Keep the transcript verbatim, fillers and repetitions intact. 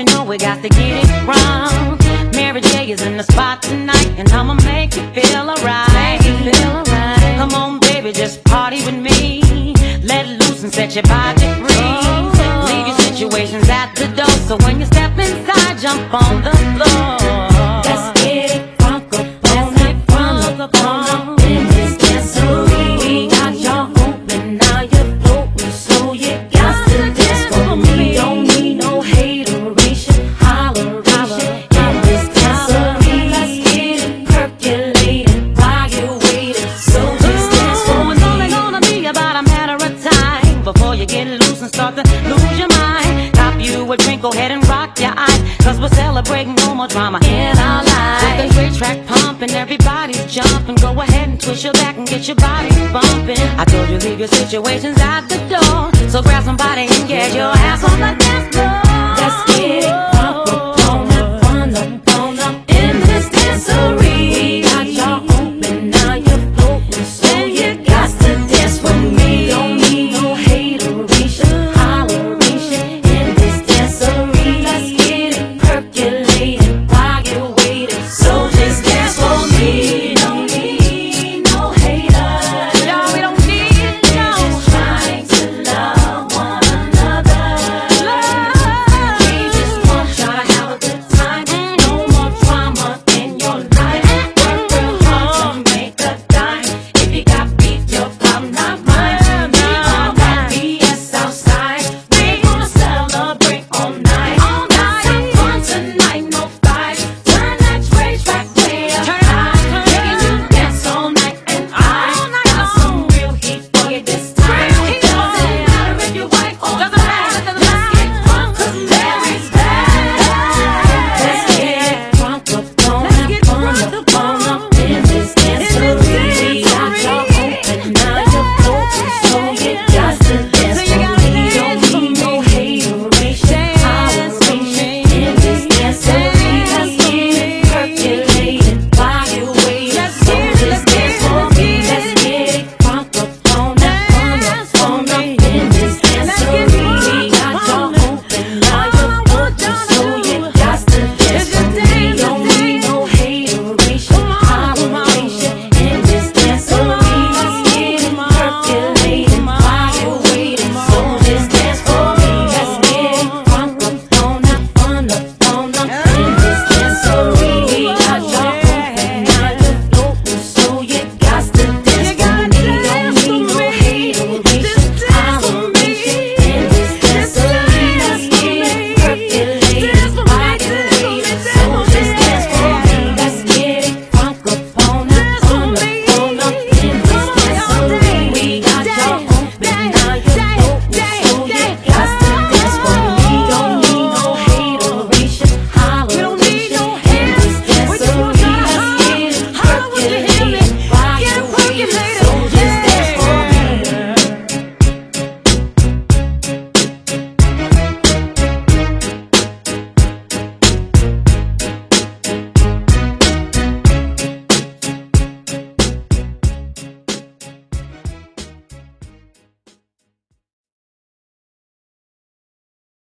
know we got to get it wrong. Mary J is in the spot tonight, and I'ma make you feel alright. Feel alright. Come on, baby, just party with me. Let loose and set your body free. Oh. Leave your situations at the door, so when you step inside, jump on the floor. Let's get it crunk up on it, crunk up on up in this dancery. We got y'all open, now you're floating, so you got to dance for me. Don't need no hateration, holleration in this dancery. Let's get it percolated while you're waiting, so just dance for me. It's only gonna be about a matter of time before you get loose and start to lose your mind. Cop you a drink, go ahead and rock your eyes, cause we're celebrating no more drama in our lives. With the great track pumping, everybody's jumping. Go ahead and twist your back and get your body bumping. I told you leave your situations at the door, so grab somebody and get your ass on the dance floor. Let's get